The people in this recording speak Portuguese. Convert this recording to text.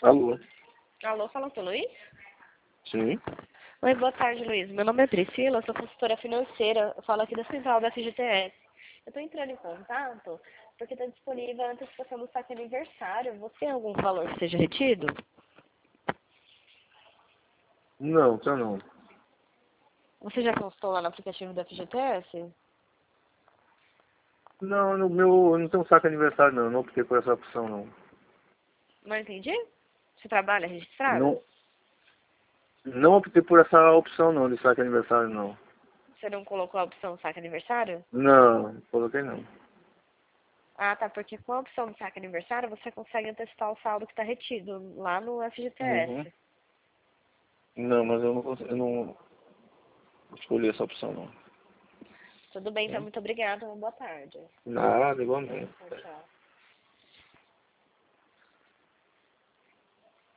Alô? Alô, fala com o Luiz? Sim? Oi, boa tarde, Luiz. Meu nome é Priscila, sou consultora financeira. Eu falo aqui da central da FGTS. Eu estou entrando em contato porque está disponível a antecipação do saque aniversário. Você tem algum valor que seja retido? Não, tá não. Você já consultou lá no aplicativo da FGTS? Não, no meu, eu não tenho saco aniversário não, eu não optei por essa opção não. Não entendi? Você trabalha registrado? Não, não optei por essa opção não, de saco aniversário não. Você não colocou a opção saque aniversário? Não, coloquei não. Ah, tá, porque com a opção do saque aniversário você consegue antecipar o saldo que está retido lá no Uhum. FGTS. Não, mas eu não escolhi essa opção não. Tudo bem, então, Né? muito obrigada. Uma boa tarde. Nada, igualmente. Tchau, tchau.